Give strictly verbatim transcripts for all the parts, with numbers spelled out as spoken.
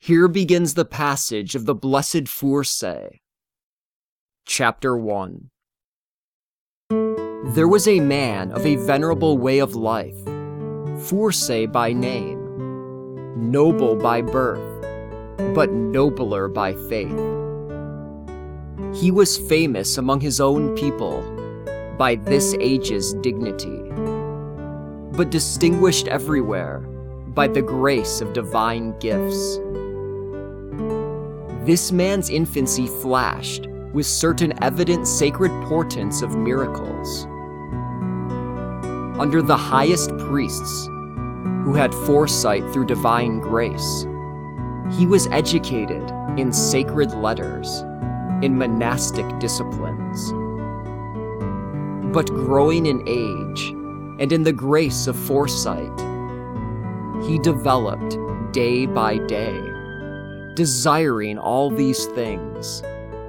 Here begins the passage of the Blessed Fursay. Chapter one. There was a man of a venerable way of life, Fursay by name, noble by birth, but nobler by faith. He was famous among his own people by this age's dignity, but distinguished everywhere by the grace of divine gifts. This man's infancy flashed with certain evident sacred portents of miracles. Under the highest priests, who had foresight through divine grace, he was educated in sacred letters, in monastic disciplines. But growing in age, and in the grace of foresight, he developed day by day, desiring all these things.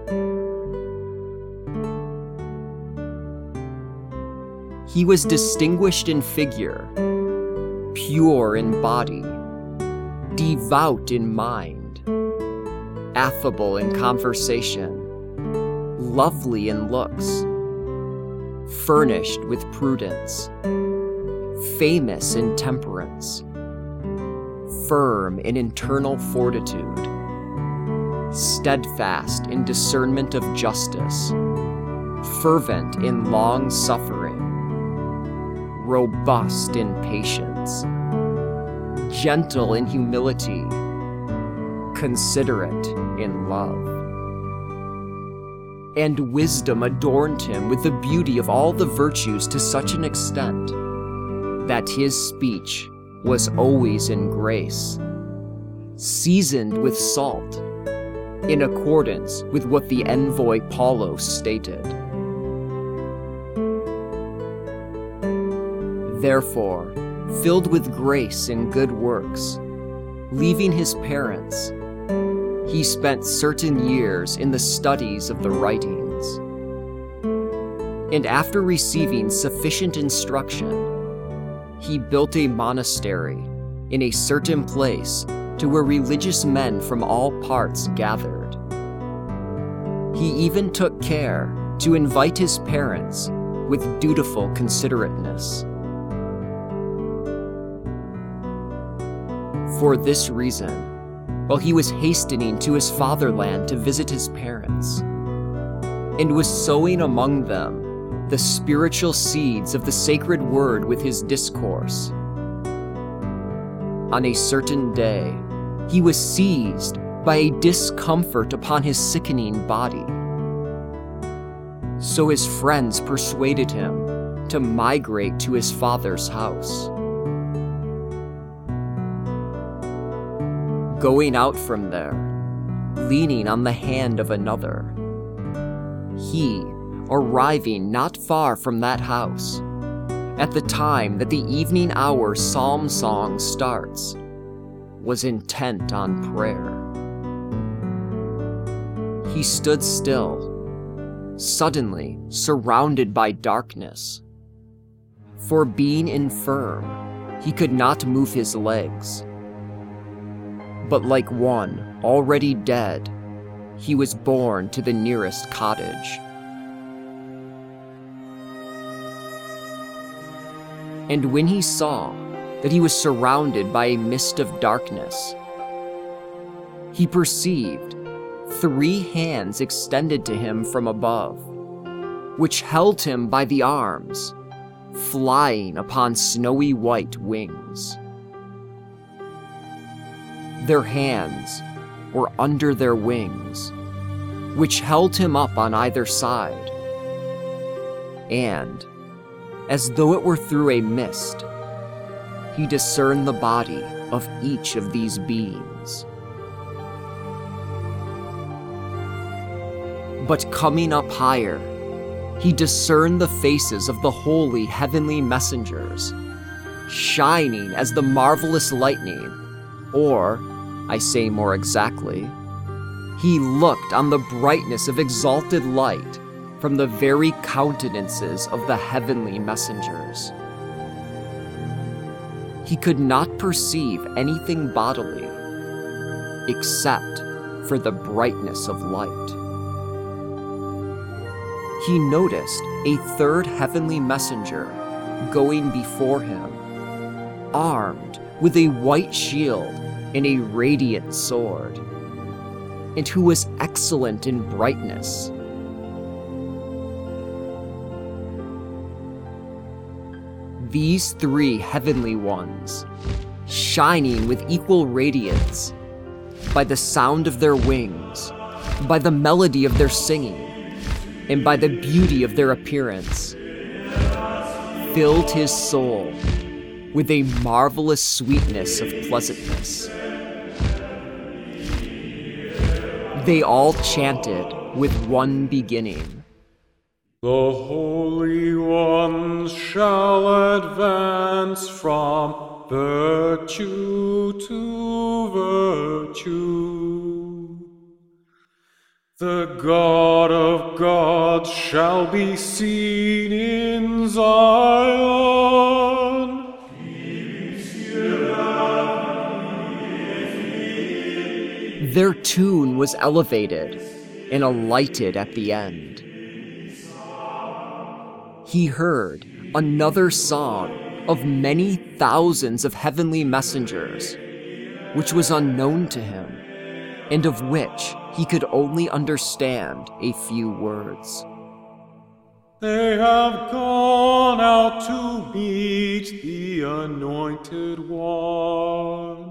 He was distinguished in figure, pure in body, devout in mind, affable in conversation, lovely in looks, furnished with prudence, famous in temperance, firm in internal fortitude, steadfast in discernment of justice, fervent in long suffering, robust in patience, gentle in humility, considerate in love. And wisdom adorned him with the beauty of all the virtues to such an extent that his speech was always in grace, seasoned with salt, in accordance with what the envoy Paulos stated. Therefore, filled with grace and good works, leaving his parents, he spent certain years in the studies of the writings. And after receiving sufficient instruction, he built a monastery in a certain place to where religious men from all parts gathered. He even took care to invite his parents with dutiful considerateness. For this reason, while he was hastening to his fatherland to visit his parents, and was sowing among them the spiritual seeds of the sacred word with his discourse, on a certain day, he was seized by a discomfort upon his sickening body. So his friends persuaded him to migrate to his father's house. Going out from there, leaning on the hand of another, he, arriving not far from that house, at the time that the evening hour psalm song starts, was intent on prayer. He stood still, suddenly surrounded by darkness. For being infirm, he could not move his legs. But like one already dead, he was borne to the nearest cottage. And when he saw that he was surrounded by a mist of darkness, he perceived three hands extended to him from above, which held him by the arms, flying upon snowy white wings. Their hands were under their wings, which held him up on either side, and, as though it were through a mist, he discerned the body of each of these beings. But coming up higher, he discerned the faces of the holy heavenly messengers, shining as the marvelous lightning, or, I say more exactly, he looked on the brightness of exalted light from the very countenances of the heavenly messengers. He could not perceive anything bodily, except for the brightness of light. He noticed a third heavenly messenger going before him, armed with a white shield and a radiant sword, and who was excellent in brightness. These three heavenly ones, shining with equal radiance, by the sound of their wings, by the melody of their singing, and by the beauty of their appearance, filled his soul with a marvelous sweetness of pleasantness. They all chanted with one beginning. The Holy Ones shall advance from virtue to virtue. The God of gods shall be seen in Zion. Their tune was elevated and alighted at the end. He heard another song of many thousands of heavenly messengers, which was unknown to him, and of which he could only understand a few words. They have gone out to meet the Anointed One.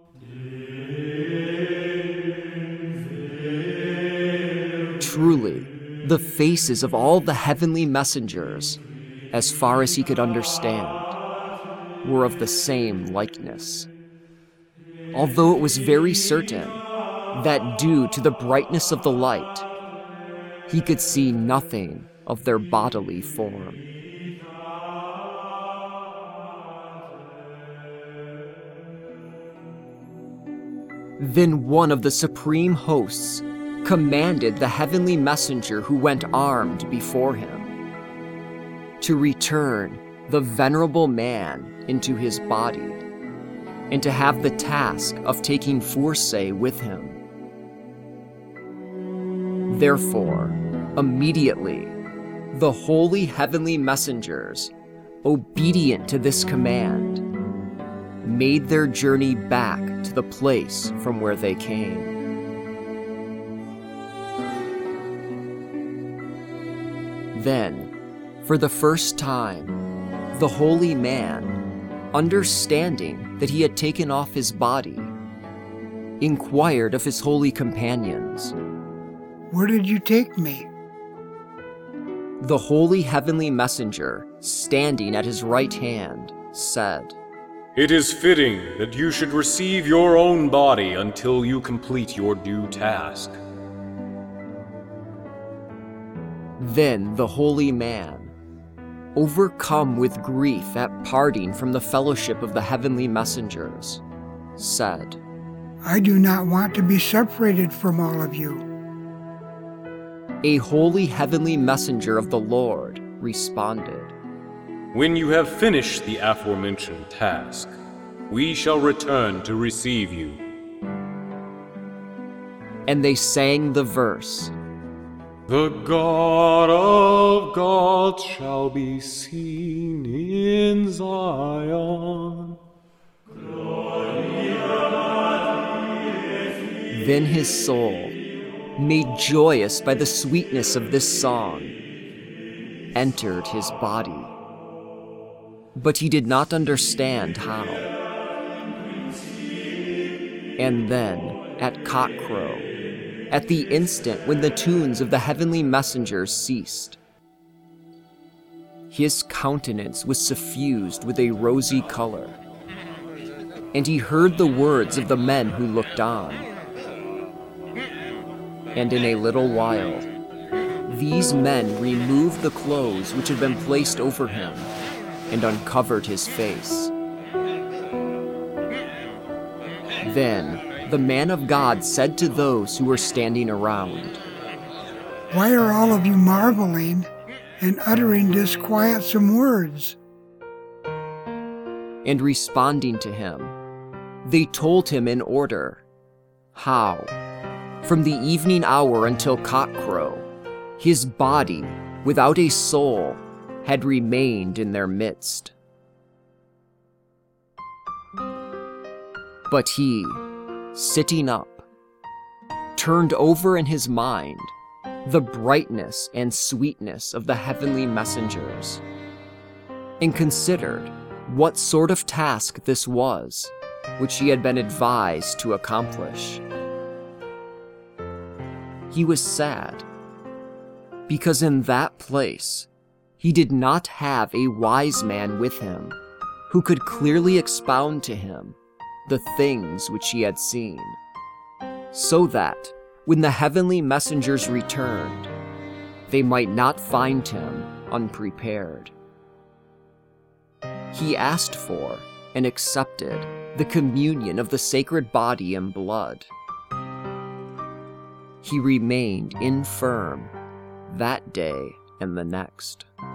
Truly, the faces of all the heavenly messengers, as far as he could understand, were of the same likeness. Although it was very certain that due to the brightness of the light, he could see nothing of their bodily form. Then one of the supreme hosts commanded the heavenly messenger who went armed before him to return the venerable man into his body and to have the task of taking Furseh with him. Therefore, immediately, the holy heavenly messengers, obedient to this command, made their journey back to the place from where they came. Then, for the first time, the holy man, understanding that he had taken off his body, inquired of his holy companions, "Where did you take me?" The holy heavenly messenger, standing at his right hand, said, It is fitting that you should receive your own body until you complete your due task. Then the holy man, overcome with grief at parting from the fellowship of the heavenly messengers, said, "I do not want to be separated from all of you." A holy heavenly messenger of the Lord responded, When you have finished the aforementioned task, we shall return to receive you. and they sang the verse, The God of gods shall be seen in Zion. Then his soul, made joyous by the sweetness of this song, entered his body. But he did not understand how. And then, at cockcrow, at the instant when the tunes of the heavenly messengers ceased, his countenance was suffused with a rosy color, and he heard the words of the men who looked on. And in a little while, these men removed the clothes which had been placed over him and uncovered his face. Then the man of God said to those who were standing around, "Why are all of you marveling and uttering disquietsome words?" And responding to him, they told him in order, How, from the evening hour until cockcrow, his body, without a soul, had remained in their midst. But he, sitting up, turned over in his mind the brightness and sweetness of the heavenly messengers, and considered what sort of task this was which he had been advised to accomplish. He was sad, because in that place he did not have a wise man with him who could clearly expound to him the things which he had seen, so that when the heavenly messengers returned, they might not find him unprepared. He asked for and accepted the communion of the sacred body and blood. He remained infirm that day and the next.